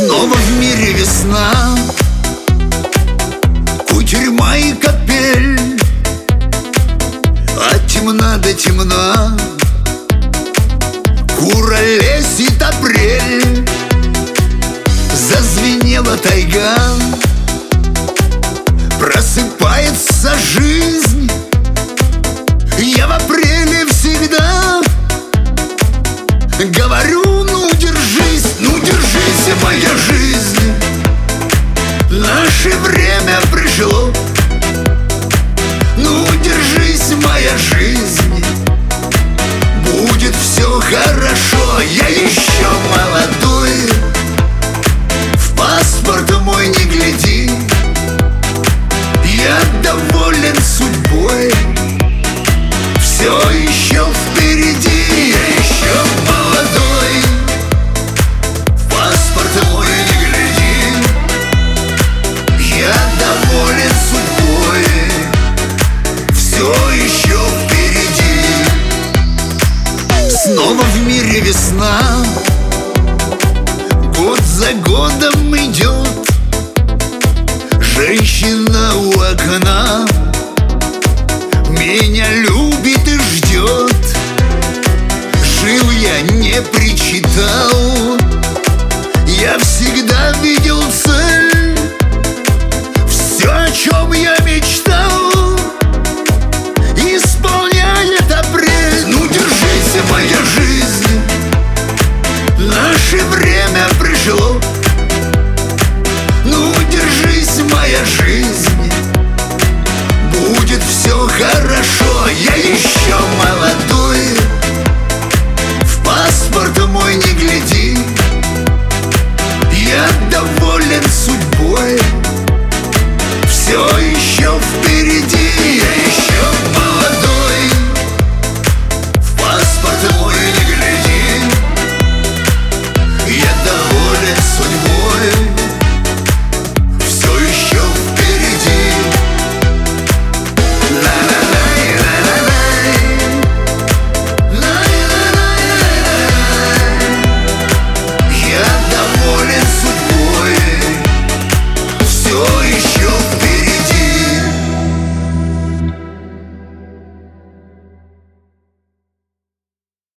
Снова в мире весна, кутерьма и капель, от темна до темна куролесит апрель. Зазвенела тайга, просыпается жизнь. Я в апреле всегда говорю: ну держись, моя жизнь. Наше время пришло. Ну держись, моя жизнь. Будет все хорошо. Я еще молодой. В паспорт мой не гляди. Я доволен судьбой. Все еще впереди. Я еще молодой. В паспорт мой не гляди. Я доволен судьбой. Все еще впереди. Снова в мире весна, год за годом идет. Женщина у окна меня любит и ждет. Жил я, не причитал, я всегда видел цель. Все, о чем я мечтал, исполняет апрель. Ну держись, моя жизнь. Наше время